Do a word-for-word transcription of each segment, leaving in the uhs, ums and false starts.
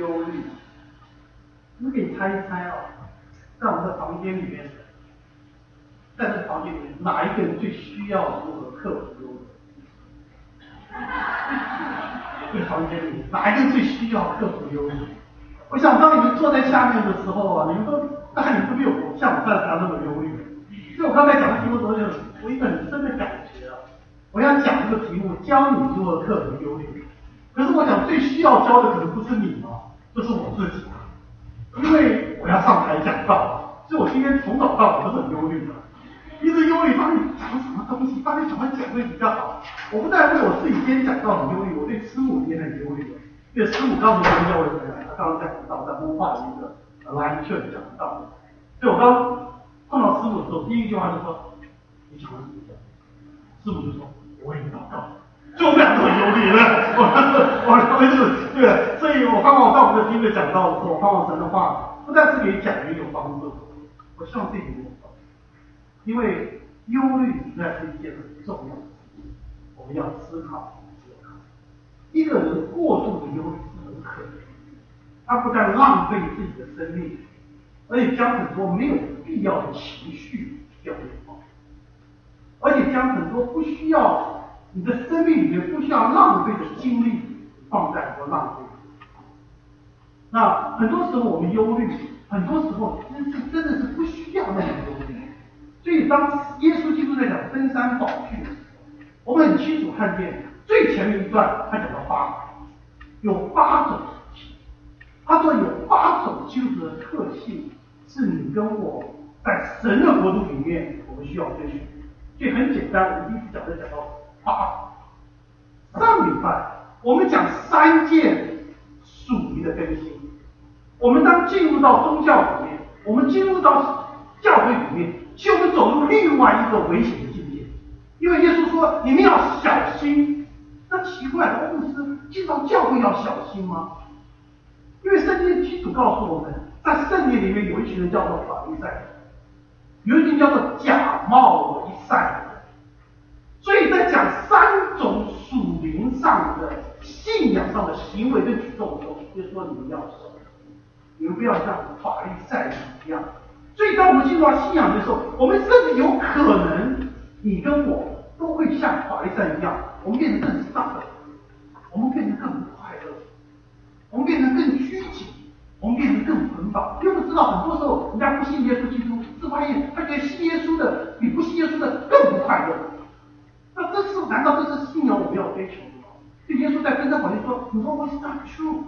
忧虑。我给你猜一猜啊，在我们的房间里面，在这个房间里面，哪一个人最需要如何克服忧虑？这个房间里，哪一个人最需要克服忧虑？我想当你们坐在下面的时候啊，你们都大概你们都没有我像我站起来那么忧虑。所以我刚才讲的题目的时候，我一个很深的感觉啊，我想讲这个题目，教你如何克服忧虑。可是我想最需要教的可能不是你嘛，就是我自己。因为我要上台讲道，所以我今天从早到晚都是很忧虑的，一直忧虑到底讲什么东西，到底怎么讲会比较好。我不但为我自己今天讲道很忧虑，我对师母也很忧虑的。因为师母刚从教教会回来，他刚刚讲道，在孵化的一个来劝讲道，所以我刚碰到师母的时候，第一句话就说：“你讲完什么讲？”师母就说：“我为你祷告。”就我们俩都很忧虑了，我我我们是对，所以我盼望到我们的听着讲道的时候，我盼望神的话不但是给讲员有帮助，我希望对你们有帮助，因为忧虑实在是一件很重要的事情，我们要思考思考。一个人过度的忧虑是很可怜的，他不但浪费自己的生命，而且将很多没有必要的情绪掉进去，而且将很多不需要。你的生命里面不需要浪费的精力放在和浪费。那很多时候我们忧虑，很多时候真是真的是不需要那么忧虑。所以当耶稣基督在讲登山宝训的时候，我们很清楚看见最前面一段，他讲到八，有八种基督。他说有八种基督的特性，是你跟我在神的国度里面我们需要追求。所以很简单，我们第一次讲的讲到。八，上礼拜我们讲三件属灵的更新。我们当进入到宗教里面，我们进入到教会里面，其实我们走入另外一个危险的境界。因为耶稣说你们要小心。那奇怪了，牧师进到教会要小心吗？因为圣经基础告诉我们，在圣殿里面有一群人叫做法利赛人，有一群叫做假冒为善的人。所以在讲三种属灵上的信仰上的行为跟举动的时候，就说你们要小心，你们不要像法利赛人一样。所以当我们进入到信仰的时候，我们甚至有可能，你跟我都会像法利赛人一样，我们变得更丧了，我们变得更不快乐，我们变得更拘谨，我们变得更捆绑。因为我们知道很多时候人家不信耶稣基督，是发现他觉得信耶稣的比不信耶稣的更不快乐。那这是难道这是信仰我们要追求的吗？对耶稣在登山宝训说：“你说 It's not true,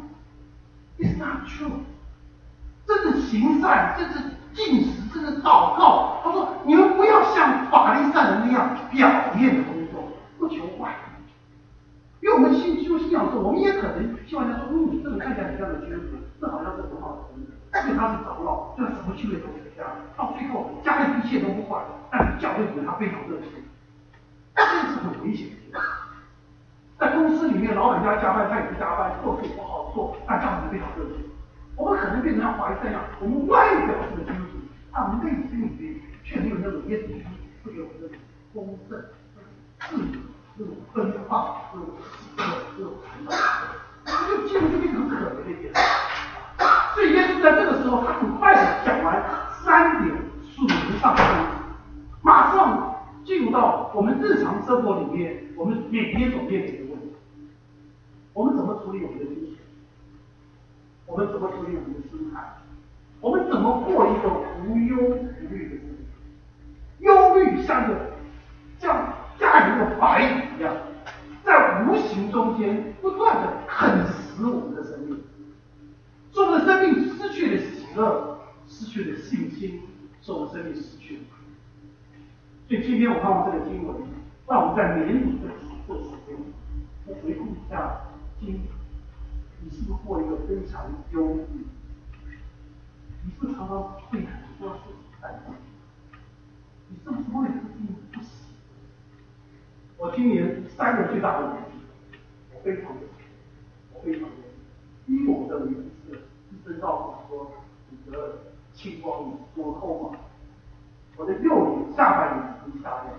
It's not true。”这是行善，这是进食，这是祷告。他说：“你们不要像法利赛人那样表面的工作，不求外的。”因为我们信基督信仰的时候，我们也可能希望人家说：“嗯，这个看起来很像的基督徒，这好像是很好的生意，但是他是长老，这什么趣味都给家，到最后家里一切都不管，但是教会里面他非常热情。”这是很危险的。在公司里面，老板家加班，他也不加班，做事不好做，但家人非常热情。我们可能变成像法利赛一样，我们外表是个基督徒，但我们内心里面却没有那种耶稣基督会给我们那种丰盛、自由、这种奔放、这种喜乐、这种成长。这就进入就变成很可怜的一件事。所以耶稣在这个时候，他很快的讲完三点属灵上的问题，马上进入到我们日常生活里面，我们每天所面临的问题。我们怎么处理我们的金钱？我们怎么处理我们的心态？我们怎么过一个无忧无虑的日子？忧虑像个像家里的白蚁一样，在无形中间不断的啃食我们的生命，使我们的生命失去了喜乐，失去了信心，使我们生命失去了。所以今天我看完这个经文，让我们在年底的这时间，我回顾一下今年，你是不是过一个非常忧郁？你是不是常常对很多事情担心？你是不是为了事情不喜？我今年三个最大的问题，我非常的，我非常的，第一个我的名字，医生告诉我说你得了青光眼多透嘛。我的右眼下半眼已经瞎掉，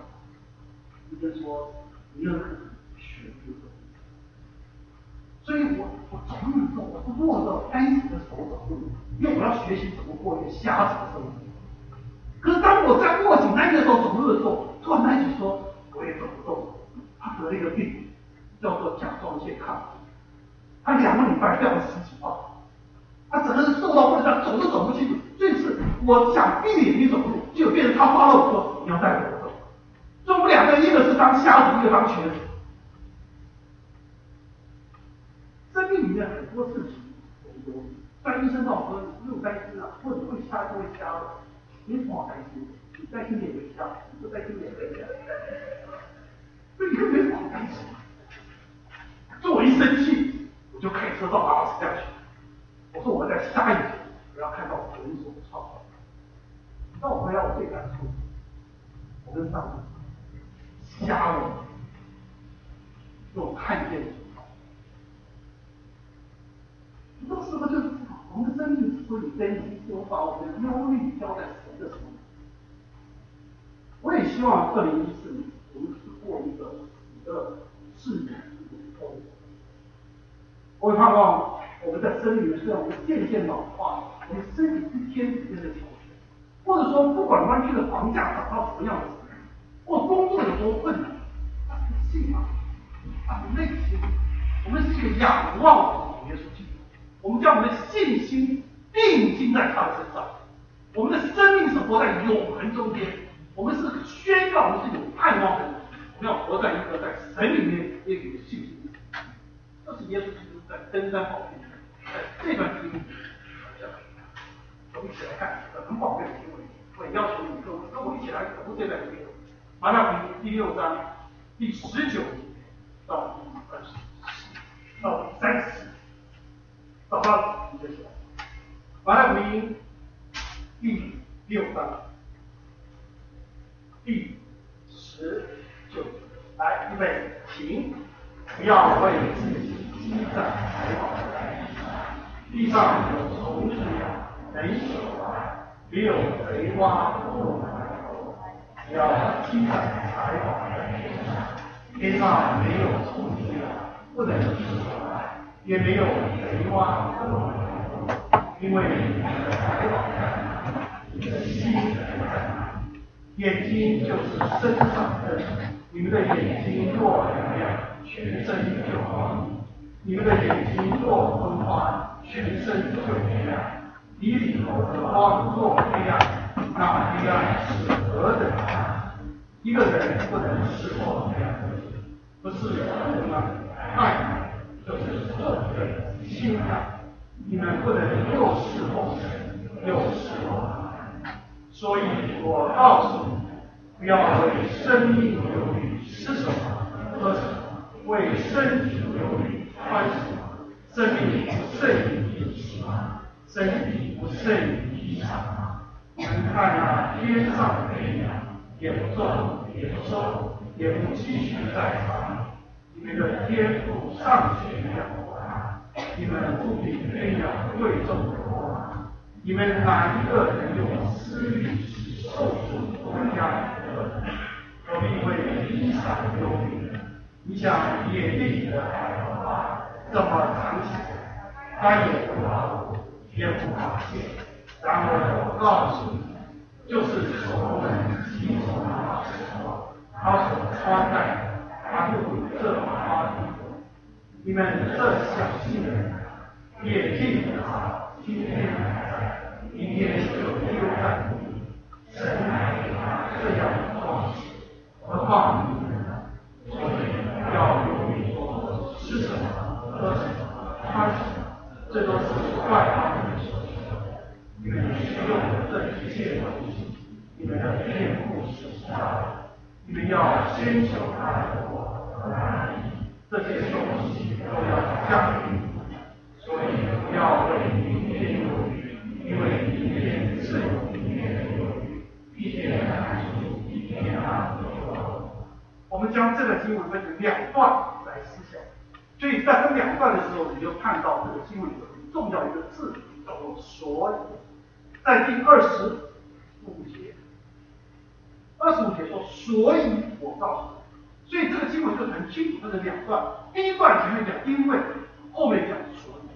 医生说你有可能血流不通，所以我我走路的时候，我是握着单行的手走路，因为我要学习怎么过一个瞎子的生活。可是当我在握紧那个手走路的时候，突然那一起说我也走不动，他得了一个病，叫做甲状腺亢进，他两个礼拜掉了十几磅，他整个人瘦到不能再走都走不清楚。这次我想避免你走路，就变成他发了我说你要带着我走，所以我们两个人一个是当瞎子，一个当瘸子。生命里面很多事情，我们都在医生告诉我说你不用担心啊，或者会瞎就会瞎了，没什么好担心的，你担心也会瞎，你不担心也会瞎，所以你没什么好担心。所以我一生气，我就开车到马老师家去，我说我要在下一集我要看到神所创造。当我回来，我最感触，我跟上帝瞎了，让我看见。很多时候就是我们的生命之所以珍惜，是我把我们的忧虑交在神的手里。我也希望二零一四年我们是过一个喜乐、自然的生活。我也盼望我们在生命里面，虽然我们渐渐老化，我们身体一天一天的调整，或者说不管湾区的房价涨到什么样子，或工作有多困难，但是信仰，但是内心，我们是一个仰望的耶稣基督。我们将我们的信心定睛在他的身上，我们的生命是活在永恒中间，我们是宣告我们是有盼望的人，我们要活在一个在神里面也有信心。这是耶稣基督在登山宝训在这段经历里我们一起来看一个很宝贵的经文，我也要求你跟我跟我一起来读这段经文，马太福音第六章第十九节到第二十到第三十。找到了你就写。马太福音第六章第十九节，来，预备，请，不要为自己积攒财宝在地上，地上有虫豸咬，人手啊，也有贼挖破埋头。不要积攒财宝在天上，天上没有虫豸咬，不能吃出来。也没有贼挖破埋，因为你的财宝在哪，你的心在哪。眼睛就是身上的灯，你们的眼睛若明亮，全身就光明；你们的眼睛若昏花，全身就黑暗。你里头的光若黑暗，那黑暗是何等大！一个人不能侍奉两个人，不是人吗？爱就是众人信仰，你们不能又侍奉神，又侍奉爱。所以我告诉你，不要为生命忧虑吃什么喝什么，为身体忧虑穿什么。生命不胜于饮食吗？身体不胜于衣裳吗？你们看那天上的飞鸟，也不种，也不收，也不积蓄在仓里，你们的天父尚且养活它，你们不比飞鸟贵重多吗？你们哪一个能用思虑使寿数多加一个？何必为衣裳忧虑？你想野地里的海花这么长起来，它也不劳苦，也不发现。然而我告诉你，就是从人体中发的时候，他所穿戴的，他就有这花衣服。你们这小信的人，野地里的草今天还在，明天就丢在土里。神来给他这样的光景，何况你们呢？所以要忧虑说吃什么、喝什么、穿什么，这都是外邦人所说的。你们需用的这一切东西，你们的天父是知道的。你们要先求他的国和他的义，这些东西都要加给你们。所以不要为明天忧虑，因为明天自有明天的忧虑。一天难处，一天难求。我们将这个经文分成两段来思想，所以在分两段的时候，你就看到这个经文里头很重要一个字，叫做“所以”。在第二十五节，二十五节说：“所以我告诉你。”所以这个经文就很清楚分成两段，第一段前面讲因为，后面讲所以。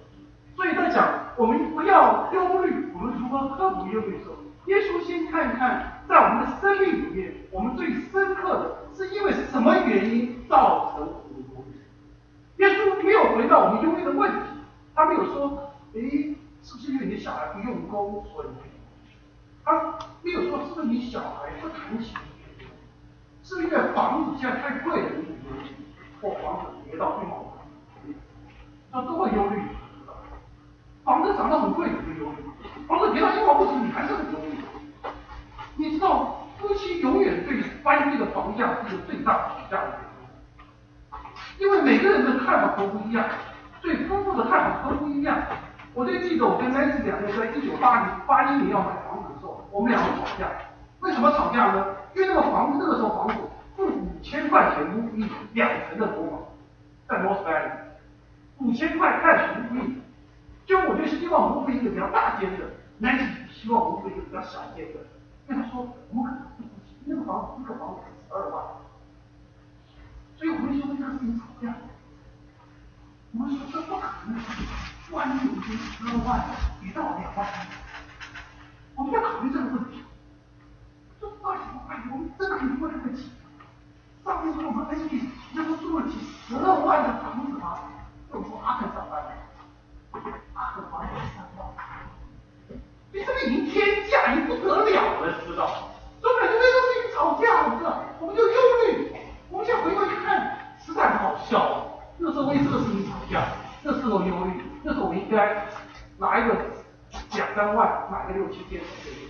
所以在讲我们不要忧虑，我们如何克服忧虑的时候，耶稣先看看在我们的生命里面，我们最深刻的是因为什么原因造成我们的忧虑。耶稣没有回到我们忧虑的问题，他没有说，诶，是不是因为你的小孩不用功所以会忧虑？他没有说是不是你小孩不弹琴忧虑？是不是因为房子现在太贵了你忧虑？或房子跌到最好的，那都会忧虑。房子涨得很贵你会忧虑，房子跌到一毛不值你还是很忧虑。你知道夫妻永远对翻倍的房价是最大的吵架的原因，因为每个人的看法都不一样，对夫妇的看法都不一样。我最记得我跟 Nancy 两个人在一九八零八一年要买房子的时候，我们两个吵架。为什么吵架呢？因为那个房子那个时候房子付五千块钱屋一两层的楼房，在 North Valley， 五千块看屋一。就我就希望我们付一个比较大间的 ，Nancy 希望我们付一个比较小间的。因为他说我们可能付不起，那个房子一个房子十二万，所以我们就为这个事情吵架。我们说这不可能，万一有一天十二万跌到两万，我们要考虑这个问题。这到底怎么办？我们真的可以付得起？上次说我们 N B 能够住得起十二万的房子吗？就说阿肯上班，阿肯房子三万。你这个已经天价，已经不得了了，知道？所以我们两个为这个事情吵架，我知道，我们就忧虑。我们现在回头去看，实在很好笑。那时候为这个事情吵架，那时候忧虑，那时候我应该拿一个两三万，买个六七千，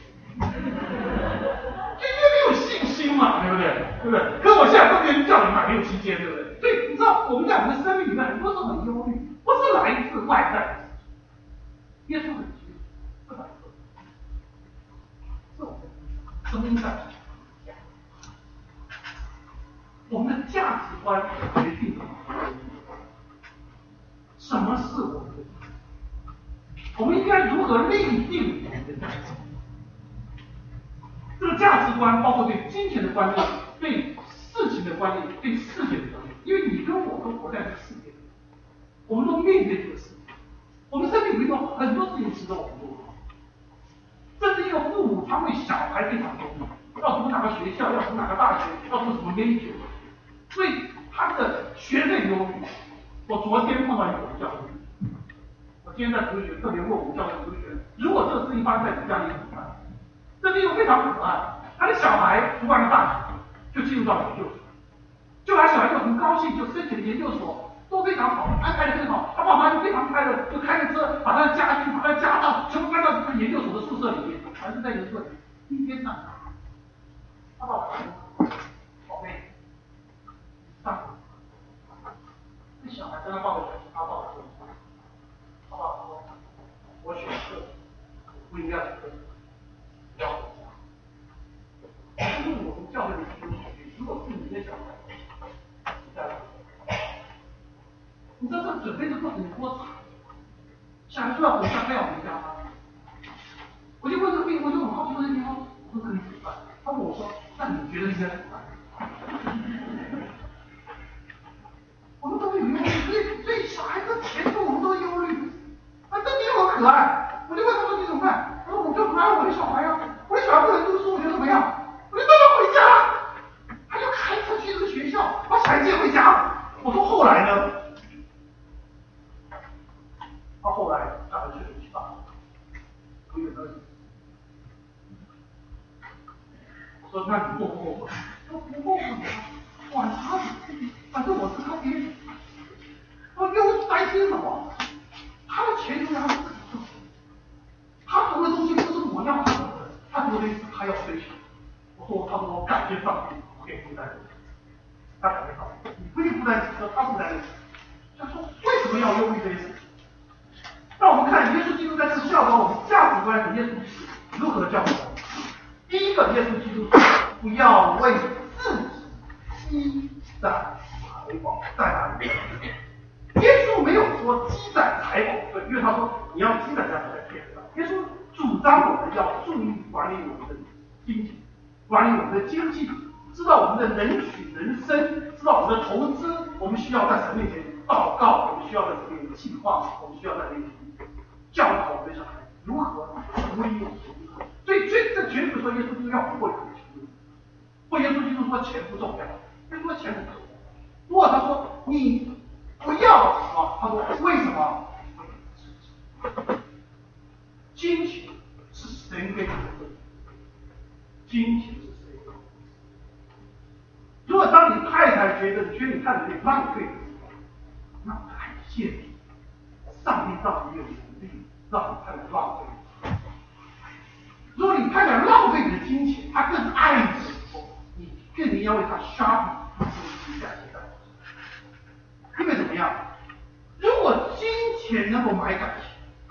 就因为没有信心嘛，对不对？对不对？可我现在不能叫你买六七千，对不对？所以你知道，我们在我们的生命里面，很多时候很忧虑，不是来自外在，耶稣很清楚，不来自。是我们生命上，我们的价值观决定了什么是我们的价值，我们应该如何立定我们的价值观。这个价值观包括对金钱的观念、对事情的观念、对世界的观念，因为你跟我都活在这个世界里，我们都面对这个世界，我们生命里面有很多事情值得我们做。这是一个父母常为小孩非常忧虑，要读哪个学校，要读哪个大学，要读什么研究，所以他的学费忧虑。我昨天碰到一个教育，我今天在读学特别问我们教育同学，如果这个事情发生在你家里怎么办？这是一个非常可爱，他的小孩读完了大学就进入到研究所，就他小孩就很高兴，就申请了研究所。都非常好，安排的很好，他爸妈就非常快乐，就开着车把他的家具、把他的家当全部搬到他研究所的宿舍里面，还是在研究所里。一天上，他爸爸说：“宝贝，上。”这小孩跟他爸爸讲，他爸爸说：“他爸爸说，我选课不应该选课，不要回家。”这是我们教会的基础。如果是你的小孩，你再来。你知道这准备的过程有多长？小孩说要回家，非要回家吗？我就问这个病，我就很好奇问这个病说，我说可以怎么办？他问我说，那你觉得应该怎么办？我们都会有忧虑，所以所以小孩子前途我们都忧虑。啊，这比我可爱，我就问他说你怎么办？他说我就很爱我的小孩呀、啊，我的小孩不能读书，我觉得怎么样？我就让他回家，他就开车去这个学校，把小孩接回家。我说后来呢？他后来小孩去了去大学，我有个，我说那你后不后悔？他说不后悔啊，管他的，反正我是他爹。我说又担心什么？他的前途让他自己做，他读的东西不是我要他读的，他读的是他要追求。我说他说我感谢上帝，我给负担得起。他感觉到你不一定负担得起，他负担得起。他说为什么要忧虑这些事情？让我们看耶稣基督在这教导我们价值观和耶稣是如何教导我们。第一个，耶稣基督说不要为自己积攒财宝在哪里？耶稣没有说积攒财宝，对，因为他说你要积攒在天上。耶稣主张我们要注意管理我们的经济，管理我们的经济，知道我们的人取人生，知道我们的投资，我们需要在神面前祷告，我们需要在神面前计划，我们需要在神面前无理有情，所以这这绝不是说耶稣基督要不会有情，或耶稣基督说钱不重要，耶稣说钱不重要。如果他说你不要什么，他说为什么？金钱是神给你的，金钱是谁给你的？如果当你太太觉得觉得你太太在浪费的时候，那感谢你，上帝让你有能力让你太太浪费。如果你太太浪费你的金钱，她更爱你的时候，你更应要为她 shopping， 不是感谢她。因为怎么样？如果金钱能够买感情，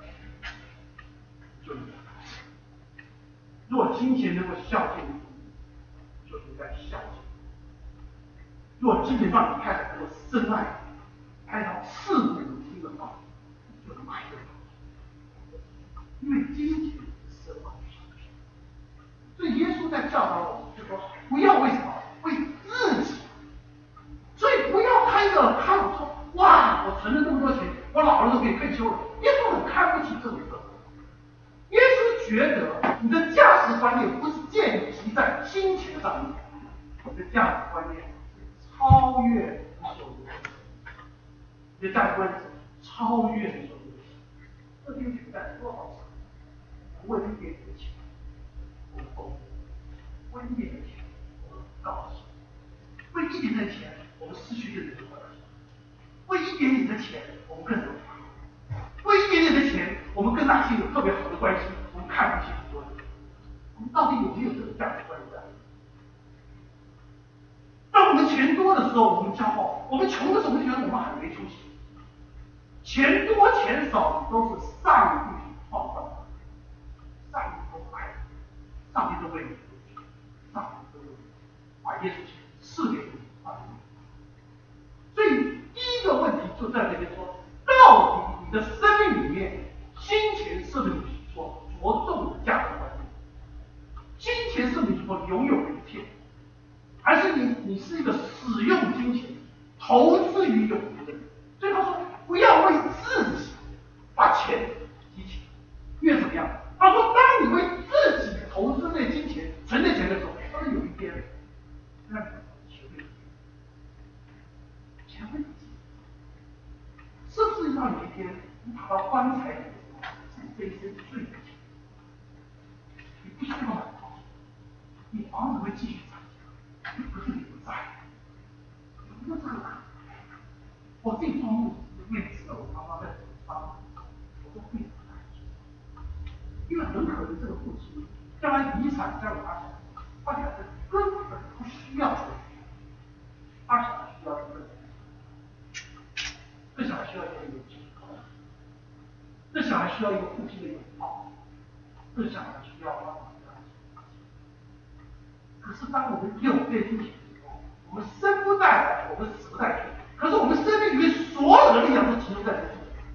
就应该感谢；如果金钱能够孝敬你，就应该孝敬；如果金钱让你太太能够深爱你，爱到刺骨如听的话，就买得到。因为金钱是神话。所以耶稣在教导我们，就说不要为什么为自己，所以不要开着看说哇，我存了这么多钱，我老了都可以退休了。耶稣很看不起这种人。耶稣觉得你的价值观念不是建基在金钱上面，你的价值观念是超越你所有的，你的价值观念是超越你所有的。这听起来多好笑！我为一点点钱，我够；为一点点钱，我高兴；为一点点钱，我们失去人的关系；为一点点的钱，我们更有福；为一点点的钱，我们跟哪些有特别好的关系，我们看不起很多人。我们到底有没有这个价值观在？当我们钱多的时候，我们骄傲；我们穷的时候，我们觉得我们很没出息。钱多钱少都是上帝创造的，上帝都爱你，上帝都为你付出，上帝都为你把耶稣基督赐给你啊！所以第一个问题就在这边说，到底你的生命里面，金钱是不是你所着重的价值观念？金钱是不是你所拥有的一切？还是你你是一个使用金钱、投资于有福的人？所以他说，不要为自己把钱积起来，因为怎么样？他说，当你为自己投资这金钱、存这钱的时候，他说有一天，那钱会钱会是不是要有一天你跑到棺材里的时候，是你这一生最的钱？你不需要买房，你房子会继续涨价，不是你不在，有没有这个可能？我自己做木子面子的，我妈妈在帮我都非常担心，因为很可能这个父亲将来遗产交给他小孩，他小孩根本不需要这个，他小孩需要一个，这小孩需要一个有机构，这小孩需要一个父亲的拥抱，这小孩需要妈妈的爱。可是当我们有这金钱之后，我们生不带来，我们死不带去。可是我们生命里面所有的力量都集中在这里，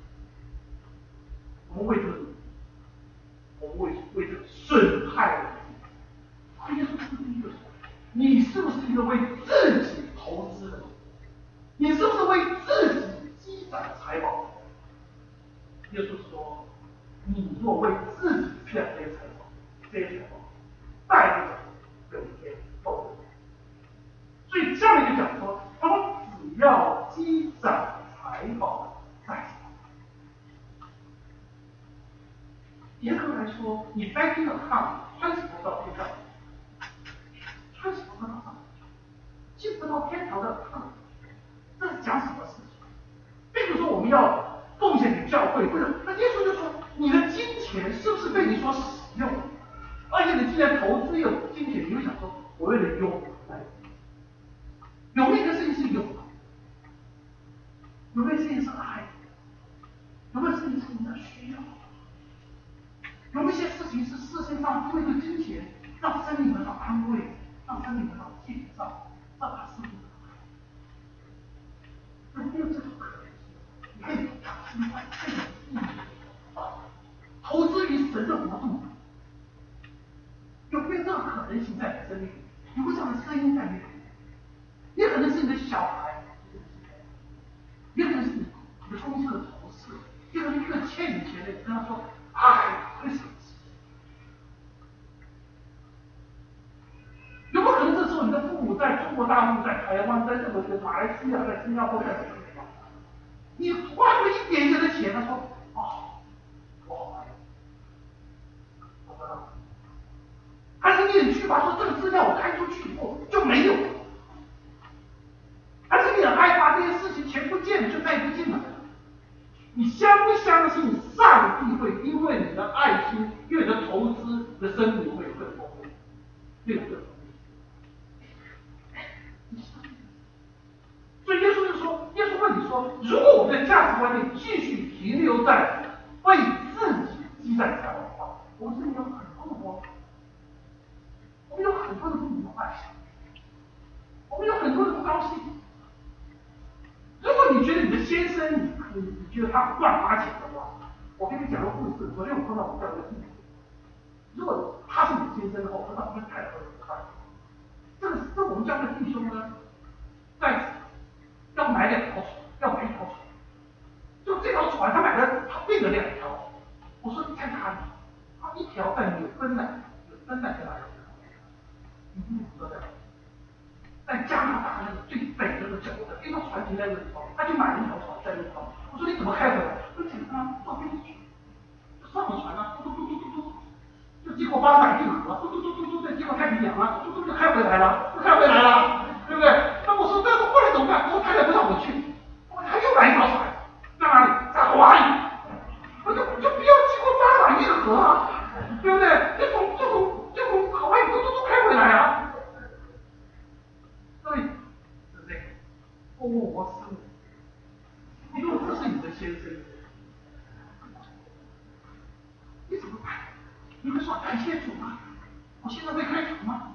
我们为这个，我们为为这个损害了自己。耶稣是第一个说，你是不是一个为自己投资的？你是不是为自己积攒财宝？耶稣说，你若为自己积攒这些财宝，这些财宝带不走，有一天够了。所以下面就讲说，他说只要积攒财宝在手。严格来说，你 banking account 穿什么到天上？穿什么到上？进不到天堂的 account， 这是讲什么事情？并不是说我们要奉献给教会，不是。那耶稣就说，你的金钱是不是被你所使用？而且你既然投资有金钱，你就想说，我为了用来。有没有一个事情是有的？有没有事情是爱？有没有事情是你的需要？有没有一些事情是世界上因为这个金钱让生命得到安慰，让生命得到建造，让他生命得到？有没有这种可能性？你可以打心怀这种意义，投资于神的国度，有没有这种可能性在你生命里？有没有这样的声音在里面？也可能是你的小孩，也可能是你的公司的同事，也可能一个欠你钱的人跟他说：“哎，为什么？ 国大陆、在台湾、在日本、在马来西亚、在新加坡、在什么地方，你花个一点点的钱，他说哦，我好烦，我知道。还是你很惧怕，说这个资料我开出去以后就没有了。还是你很害怕这些事情钱不见了就带不进来了？你相不相信上帝会因为你的爱心，因为你的投资的生命会更丰富，会有更丰富？所以耶稣就说，耶稣问你说，如果我们的价值观念继续停留在为自己积攒财富的话，我们这里有很多的光，我们有很多的不明白，我们有很多的不高兴。如果你觉得你的先生，你你你觉得他乱花钱的话，我跟你讲个故事。昨天我碰到我们教会的弟兄，如果他是你先生的话，我说他不是太合适的。这个这我们教会的弟兄呢，在要买两条船，要买一条船，就这条船他买了，他订了两条。我说你在哪里？他一条在纽芬兰，纽芬兰在哪里？你不知道在哪里？在加拿大那个最北那个角的，因为他船停在那个地方，他就买了一条船在那个地方。我说你怎么开回来？我说简单啊，坐飞机去，上了船啊，嘟嘟嘟嘟嘟嘟，就经过巴士海运河，嘟嘟嘟嘟嘟，再经过太平洋啊，嘟嘟嘟就开回来了，就开回来了，对不对？那我说那后来怎么办？我说太太不让我去，他又买一条船，在哪里？在华里，我就就不要经过巴士海运河啊，对不对？就从就从就从海外嘟嘟嘟开回来啊。对，是不是？哦，我是，因为这是你的先生，你怎么办？你会说感谢主吗？我现在会开除吗？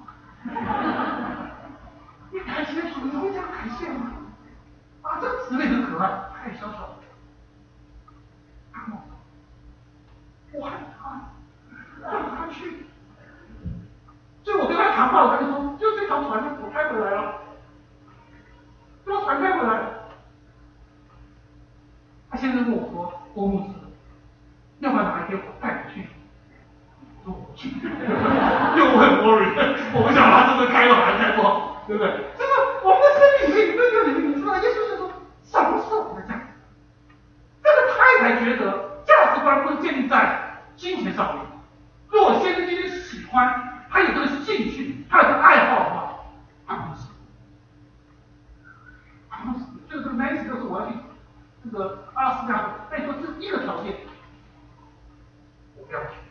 你感谢主，你会这样感谢吗？啊，这个姊妹很可爱，太小巧了。我害怕，让他去。所以我跟他谈话，我跟他说，就这条船我开回来了。这条船开回来了，他先生跟我说：“郭牧师，要不然哪一天我带你去？”我说：“我去。”又很 worry， 我不晓得他真的开了还开过，对不对？这个我们的生命里面，你对这里面，你知道，耶稣就说：“什么是我们的价值？”这个太太觉得价值观不是建立在金钱上面。如果先生今天喜欢，他有这个兴趣，他有这个爱好的话，他不是。就是这个 Nancy 就是我要去这个阿拉斯加，那你说这一个条件，我不要去，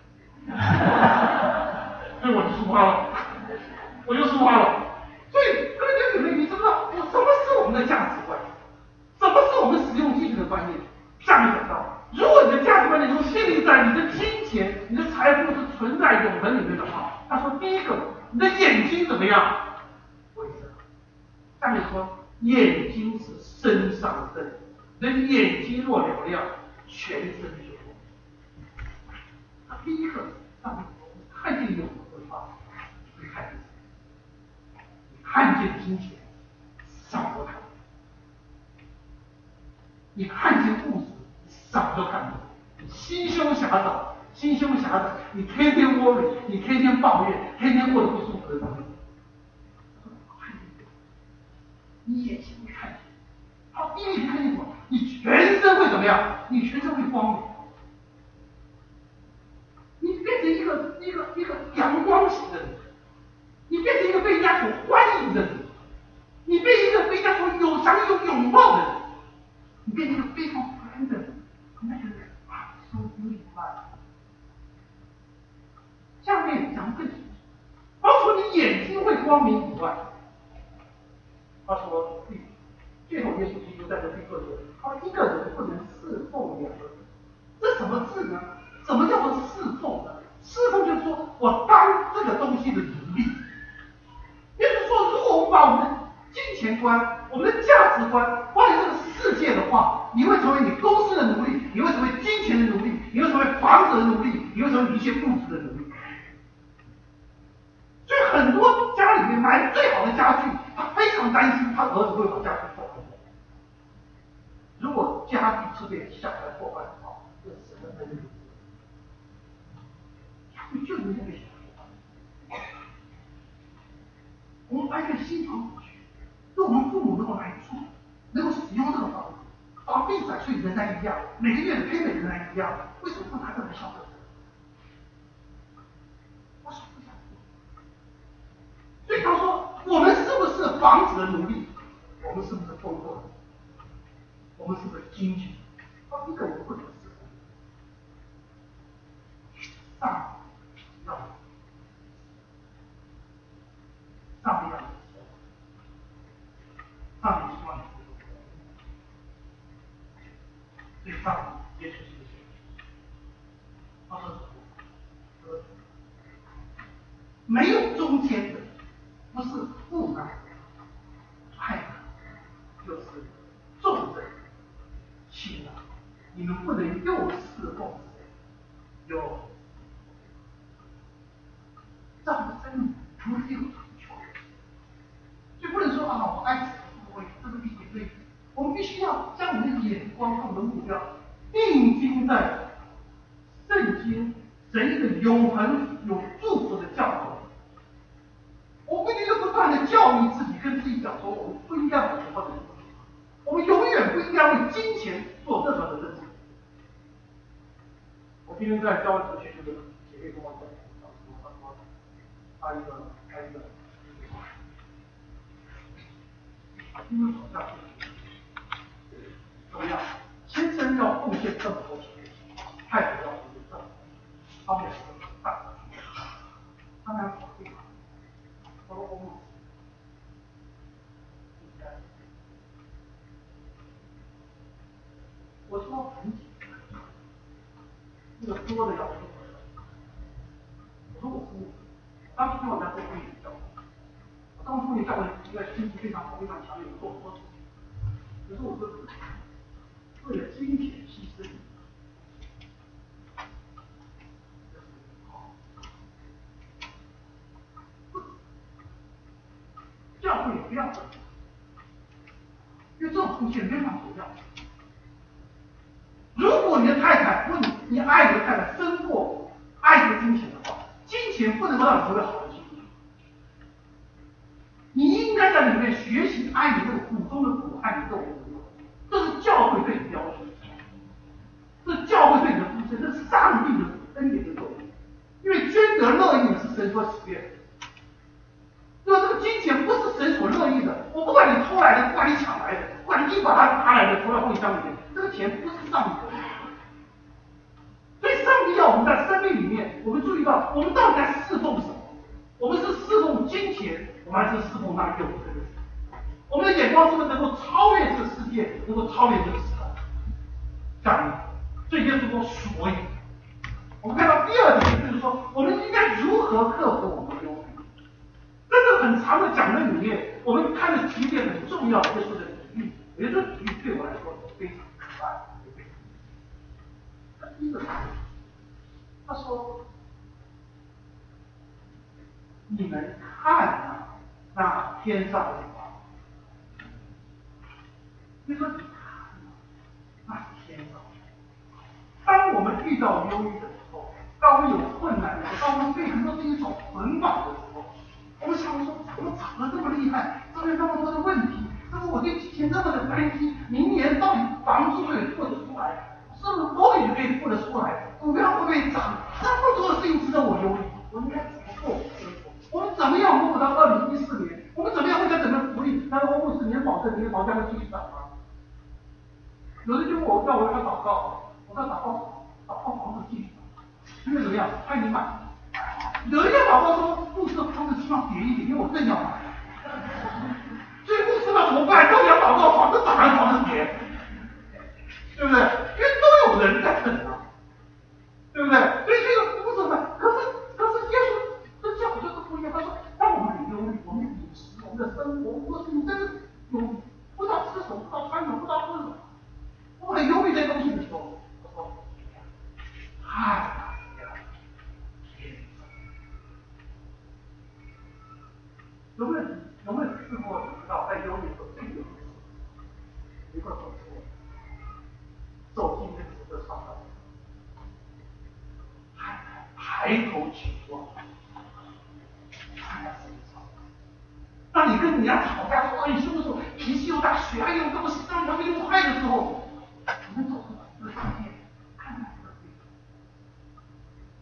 所以我就出发了，我就出发了。所以各位弟兄姊妹，你知不知道我什么是我们的价值观？什么是我们使用金钱的观念？下面讲到，如果你的价值观念都建立在你的金钱、你的财富是存在永恒里面的话，他说第一个，你的眼睛怎么样？为什么？下面说。眼睛是身上灯，人眼睛若嘹亮，全身就光。那第一个，上面说看见永恒的话，你看见什么？你看见金钱，少都看不懂；你看见物质，少都看不懂。你心胸狭窄，心胸狭窄，你天天 worry， 你天天抱怨，天天过得不舒服的生活。你眼睛会看见，好，第一眼看见什么？你全身会怎么样？你全身会光明，你变成一个一个一个阳光型的人，你变成一个被人家所欢迎的人，你变成一个被人家所有想有拥抱的人，你变成一个非常烦的人，那个人啊，so beautiful。下面讲更清楚，包括你眼睛会光明以外。他说：“最后耶稣基督在这第二节，他说一个人不能侍奉两个人，这什么字呢？什么叫做侍奉呢？侍奉就是说我当这个东西的奴隶。也就是说，如果我们把我们的金钱观、我们的价值观放在这个世界的话，你会成为你公司的奴隶，你会成为金钱的奴隶，你会成为房子的奴隶，你会成为一切物质的奴隶。所以很多家里面买最好的家具。”他非常担心他儿子会把家具破坏。如果家具是被小孩破坏的话，这是什么恩？家具就是会被小孩破坏。我们把一个新房子去， 每个月的 payment 仍然一样，为什么不拿这来消费？我说不想。所以他说，我们是不是房子的奴隶？我们是不是工作？我们是不是经济？啊，这个我们不能是。上要上帝要上帝希望你做，所以上帝接触这个学习。他说什么？没有中间的，不是父爱、爱的，就是重的亲的。你们不能又侍奉谁，又这样的生命不是有成就，所以不能说啊，我爱谁不会，这个必须对。我们必须要将我们的眼光和我们的目标定睛在圣经神一个永恒有祝福的教导。我们一直不断的教育自己，跟自己讲说，我们不应该往什么的，我们永远不应该为金钱做任何的认知。我今天在教会出去，这个姐妹跟我讲，他说他一个他一个，因为吵架怎么样？先生要奉献这么多钱，太太要奉献这么多，他们两个大家他们俩吵架。我说我我说很简单，那个多的要求我说我服务，当时我在做会议教，我当初你教会一个心气非常好、非常强烈，做很多事情。可是我说，为了金钱牺牲，教会也不要这样，因为这种奉献非常重要。如果你的太太或你你爱你的太太胜过爱和金钱的话，金钱不能够让你成为好的基督徒。你应该在里面学习爱你这个苦中的苦，爱你这种苦，这是教会对你的要求，这是教会对你的付出，这是上帝的恩典的作用。因为捐得乐意是神所喜悦的。因为这个金钱不是神所乐意的，我不管你偷来的，不管你抢来的，不管你硬把它拿来的投到后箱里面，这个钱不是上帝的。所以上帝要我们在生命里面，我们注意到我们到底在侍奉什么？我们是侍奉金钱，我们还是侍奉那永恒的神？我们的眼光是不是能够超越这个世界，能够超越这个时代？讲义，所以耶稣说，所以，我们看到第二点就是说，我们应该如何克服我们的忧虑。在这个很长的讲论里面，我们看的几点很重要，耶稣的比喻，也就是比喻对我来说非常可爱。他第一个，他说：“你们看啊，那天上的花。”你说你看啊，那是天上。当我们遇到忧郁的时候，当我们有困难的时候，当我们对很多事情所捆绑的时候，我们想说，怎么涨得这么厉害？这边那么多的问题，这是我对金钱这么的担心，明年到底房租可以付得出来？是不是多余可以付得出来？股票会不会涨？这么多的事情值得我忧虑，我应该怎么做？我们怎么样摸不到二零一四年？我们怎么样会在整个福利？难道我是年保证明年房价会继续涨吗？有人就问我，叫我要祷告，我说祷告，祷告房子继续涨，因为怎么样？怕你买。有人要祷告说，牧师的房子希望跌一点，因为我正要买。所以牧师要怎么办？到底要祷告房子涨还是房子跌？对不对？因为都有人在等啊，对不对？所以这个不是什么，可是可是耶稣的教就是不一样。他说，当我们很忧虑，我们的饮食、我们的生活，我们你真的有不知道吃什么，不知道穿什么，不知道喝什么，我们很忧虑这些东西的时候，我说，哎呀，天哪！有没有有没有试过知道在忧虑的时候，最有一个手术？走进这个时刻上来，太太抬头起坐，看看身上。当你跟人家吵架说：“哎，你是不是脾气又大，血压又这么上扬又快的时候，你们走出来，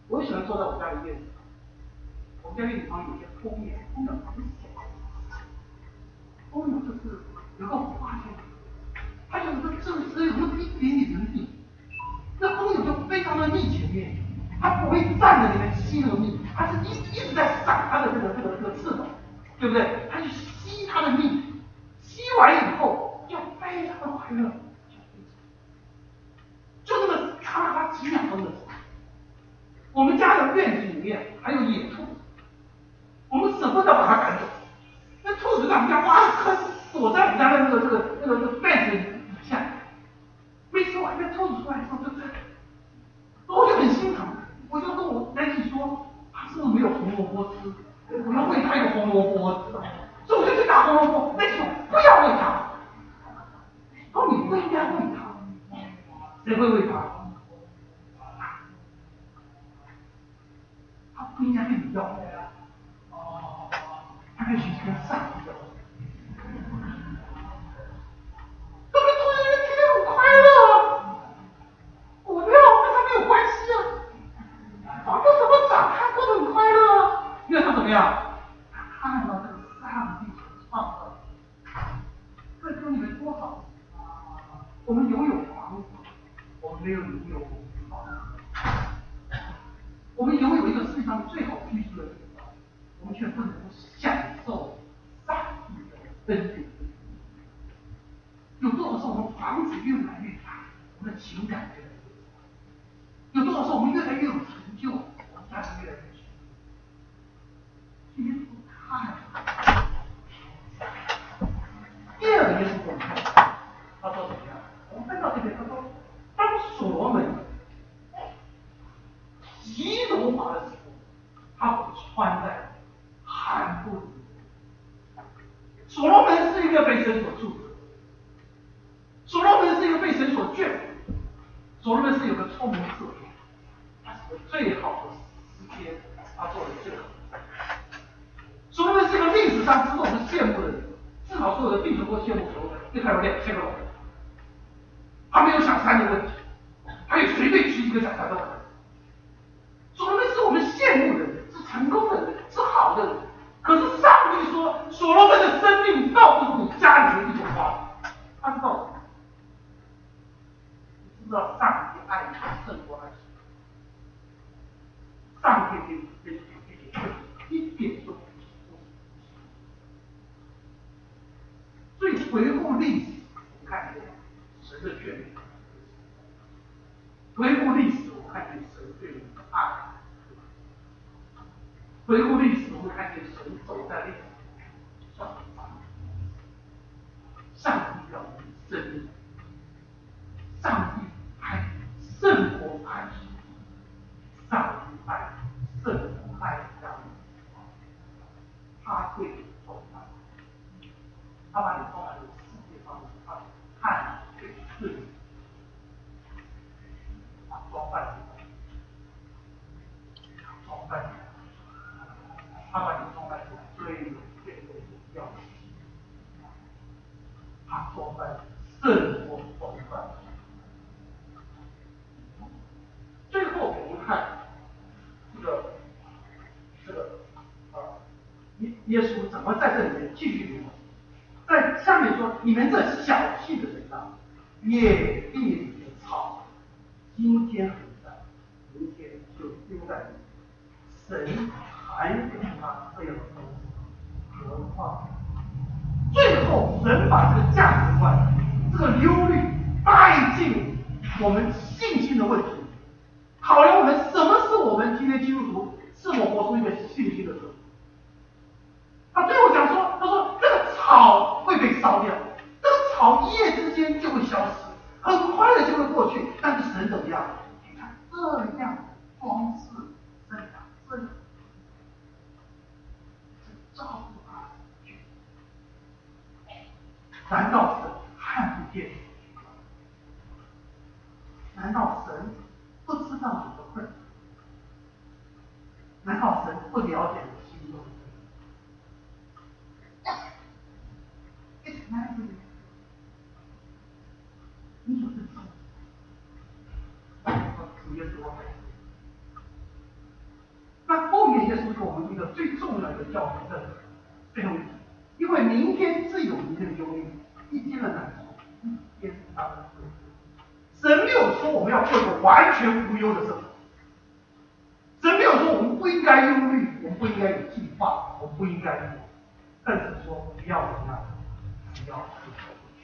我喜欢坐在我家的院子，我们家院子旁有些蜂鸟，蜂鸟很小，蜂鸟就是有个发现，它有个正只有那么一点点的蜜，那蜂鸟就非常的蜜前面，它不会站在里面吸那个蜜，它是一一直在闪它的这个这个这个翅膀，对不对？它去吸它的蜜，吸完以后就非常的快乐，就这么咔咔几秒钟的时候。我们家的院子里面还有野兔，我们舍不得把它赶走。那兔子在我们家哇，它躲在我们家的那个这个那个那个被子底下。没吃完，那兔子出来之后，对不对？我就很心疼，我就跟我奶奶说，它是不是没有红萝卜吃？我要喂它一个红萝卜吃。所以我就去打红萝卜，奶奶说不要喂它。说你不应该喂它，谁会喂它？他不应该跟你要，哦，他必须跟上帝要。他们突然间天天很快乐，我没有跟他没有关系啊，房子怎么长，他过得很快乐啊，因为他怎么样？他看到这个上帝所创造的，这对你们多好。我们拥有房子，我们没有拥有房子。我们拥有一个世界上最好居住的地方，我们却不能享受上帝的恩典。有多少时候我们房子越来越大，我们的情感越来越大；有多少时候我们越来越有成就，我们家庭越来越穷。耶稣看，第二个耶稣给我们看，他说怎么样？我们翻到这边，他说，当所罗门极荣华的时候，他所穿在罕不知。所罗门是一个被神所祝福，所罗门是一个被神所眷顾，所罗门是有个聪明智慧，他是个最好的时间，他做的最好。所罗门是个历史上值得我们羡慕的人，至少所有的弟兄都羡慕所罗门，因为他有两千个老人，他没有想三的问题，他有随便娶几个小三都可以。所罗门是我们羡慕的人，是成功的人，是好的人。可是上帝说，所罗门的生命倒不如你家里的一朵花，他知道，你知道上帝爱你胜过爱神，上帝给你给你给你给你一点都不行。所以回顾历史，我们看见神的眷顾；回顾历史，我们看见神对我们的爱。回顾历史，我们看见神走在历史上，上帝要我们生命，上帝爱胜过爱神，上帝爱胜过爱家人，他对你充满，他把你充满了世界上的爱，看对对你，他装扮你，他装扮你。他把你装扮成最有最有的样子，他装扮胜过装扮。最后我们看这个这个啊，耶耶稣怎么在这里面继续说？在下面说：“你们这小气的人啊，野地里的草，今天很在，明天就丢在地。神还给他这样的东西，何况最后神把这个价值观、这个忧虑带进我们信心的问题，考量我们什么是我们今天基督徒是否活出一个信心的生活。他对我讲说，他说这个草会被烧掉，这个草一夜之间就会消失，很快的就会过去，但是神怎么样？你看这样光是生长，这样照顾他。难道神看不见？难道神不知道你的困难？难道神不了解你心中的？It's not really。你所认识的，主耶稣， 那后面耶稣给我们一个最重要的教训，这最后一点，因为明天自有明天的忧虑，一天的难处，一天当的忧虑。神没有说我们要过一个完全无忧的生活，神没有说我们不应该忧虑，我们不应该有计划，我们不应该做，但是说不要怎么样，不要去过去，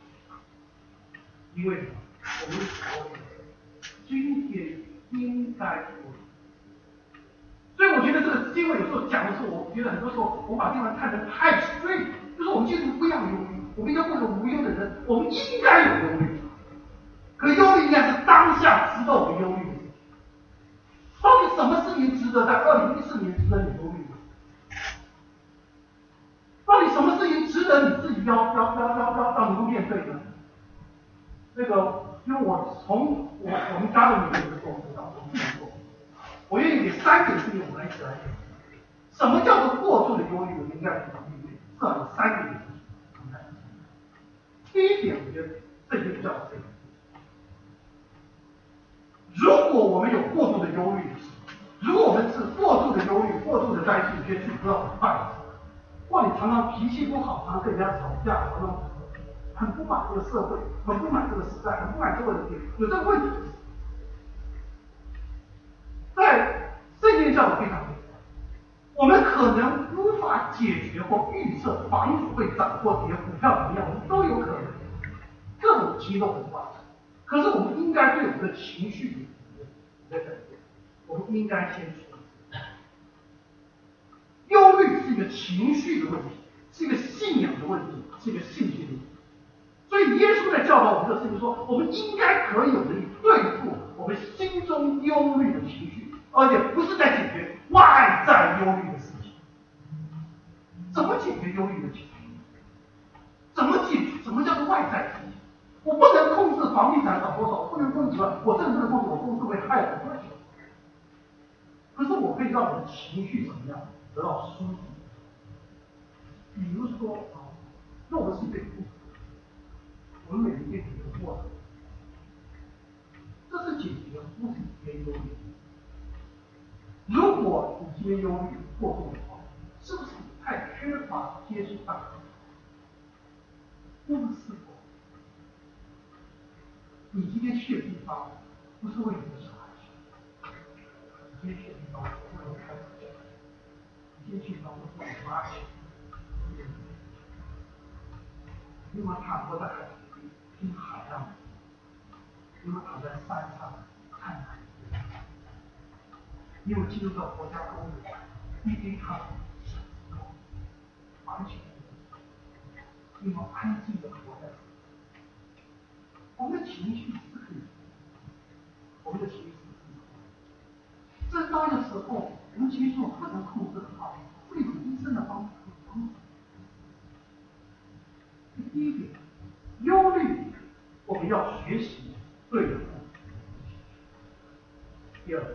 因为我们所有的今天应该过。所以我觉得这个经文有时候讲的时候，我觉得很多时候我把经文看得太 straight， 就是我们基督徒不要忧虑，我们应该过个无忧的人，我们应该有忧虑。可忧虑应该是当下值得我们忧虑的。到底什么事情值得在二零一四年值得你忧虑呢？到底什么事情值得你自己要要要要要要能够面对呢？那个，因为我从我我们家的女人的时候知道，我自己做，我愿意给三点事情我们来一起来讲。什么叫做过度的忧虑？我们应该怎么面对？至少有三点事情。第一点，我觉得这就比较这个。如果我们有过度的忧虑，如果我们是过度的忧虑、过度的担心，觉得自己不知道怎么办，或你常常脾气不好，常常跟人家吵架，常常很不满这个社会，很不满这个时代，很不满这个问题，有这个问题，在圣经教导非常多，我们可能无法解决或预测房子会涨或跌，股票怎么样，我们都有可能，各种情都很发生。可是我们应该对我们的情绪的改变，我们应该先处理。忧虑是一个情绪的问题，是一个信仰的问题，是一个信心的问题。所以耶稣在教导我们的事情说，我们应该可以有能力对付我们心中忧虑的情绪，而且不是在解决外在忧虑的事情。怎么解决忧虑的情绪？怎么解决？什么叫做外在情绪？我不能控制房地产涨多少，我不能控制了，我甚至不能控制我公司会害我多少。可是我可以让我的情绪怎么样得到舒服。比如说啊，那我们是一对夫妇，我们每天有过的，这是解决夫妻之间忧虑。如果你今天忧虑过度的话，是不是你太缺乏接触大自然？不是否？你今天去的地方不是为你的小孩去，你今天去的地方不是为你孩子去，你今天去的地方不是为你妈去。你有没有躺过在海边听海浪？你有没有躺在山上看海？你有进入到国家公园，一边看完全你有安静的活在。我们的情绪是可以，我们的情绪是可以。这当的时候，我们情绪不能控制的话，会有医生的帮助。第一点，忧虑，我们要学习对付。第二，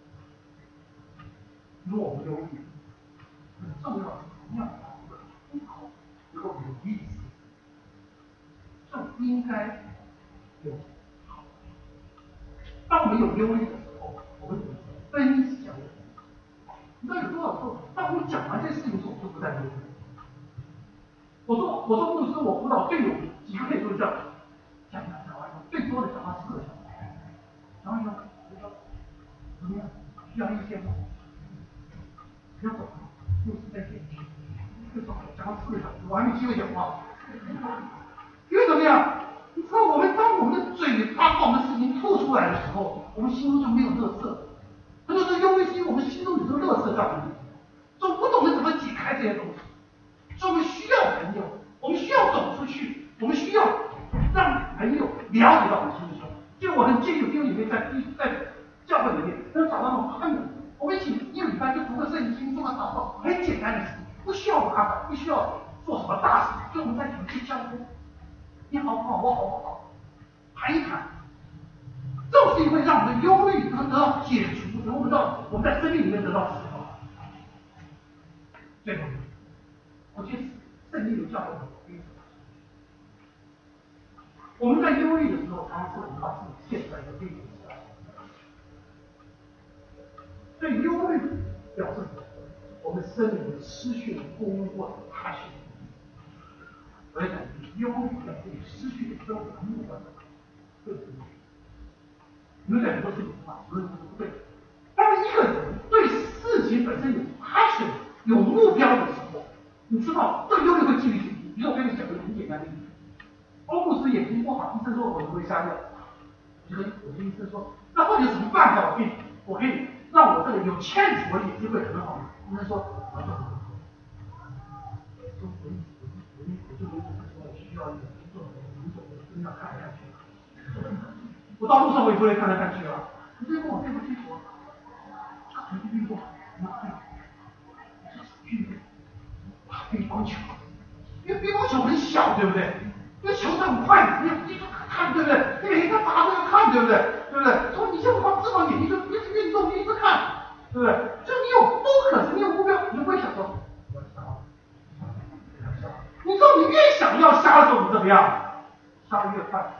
如果我们忧虑，很重要的同样把这个出口能够有意思，这应该有好。当我们有忧虑的时候，我们分享。你知道有多少时候，当我们讲完这些事情的时候，我就不再忧虑。我说，我说牧师，我辅导最有几个可以就是这样，讲讲讲完以后，最多的讲到四个小时，讲完以后，我说怎么样？需要意见吗？不要走，牧师再见。就走了，讲到四个小时，我还没机会讲话。因为怎么样？你知道，我们当我们的嘴巴把我们的事情吐出来的时候，我们心中就没有垃圾。很多时候忧虑是因为我们心中有这个垃圾在我们里面，总不懂得怎么解开这些东西。所以我们需要朋友，我们需要走出去，我们需要让朋友了解到我们心中。就我很建议弟兄姐妹在在教会里面能找到那种朋友，我们一起一个礼拜就读个圣经，做个祷告，很简单的事情，不需要麻烦，不需要做什么大事，就我们在一起相互，你好不好，我好不好，谈一谈。这种事情会让我们的忧虑能得到解除，能够得到我们在生命里面得到释放。最后。我觉得圣经有教导我们，我们在忧虑的时候，常常是我们把自己陷在一个危险之中。所以忧虑表示什么？我们生命失去了公过的他性。我要讲忧虑表示你失去了生活的目标感，对不对？有两个是有话，有两个不对。当一个人对事情本身有 passion 有目标的时候，你知道这个忧虑会继续进行。比如我跟你讲个很简单的例子，欧姆斯眼睛不好，医生说我会瞎掉。我就跟我跟医生说，那到底有什么办法？我可以，我可以让我这个有欠我的眼睛会很好。医生说，啊，就很好。说我我我我就没说我需要一个工作，工作我真的看不下去了。我到路上我也不会看来看去啊。你这跟我对不清楚啊。他曾经运动，什么运动？运动，啊，乒乓球。因为乒乓球很小，对不对？因为球是很快，你你就看，对不对？你每天打都要看，对不对？对不对？说你现在光这帮眼睛就一直运动，一直看，对不对？就你有都可是你有目标，你就不会想说我要杀了。你知道你越想要杀的时候，你怎么样？杀的越快。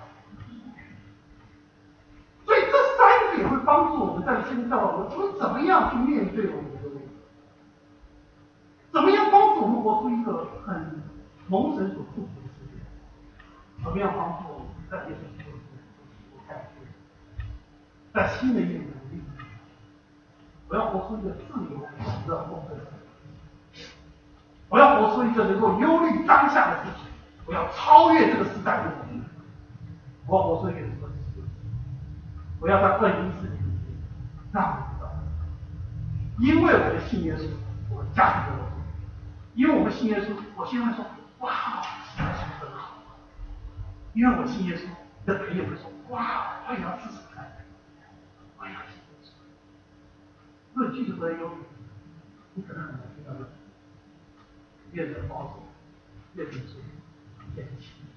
所以这三点会帮助我们在心教我们说怎么样去面对我们的问题，怎么样帮助我们活出一个很蒙神所祝福的世界，怎么样帮助我们在耶稣基督里改变，在新的一年里，我要活出一个自由的丰盛，我要活出一个能够忧虑当下的自己，我要超越这个时代的我们，我要活出一个什么？我要在二零一四年让你知道，因为我的信耶稣，我价值观，因为我们信耶稣，我现在说，哇，信耶稣真好。因为我信耶稣，你的朋友会说，哇，我也要支持他，我也要信耶稣。如果拒绝这些忧虑，你可能很难听到越人保守，越人主，越人情。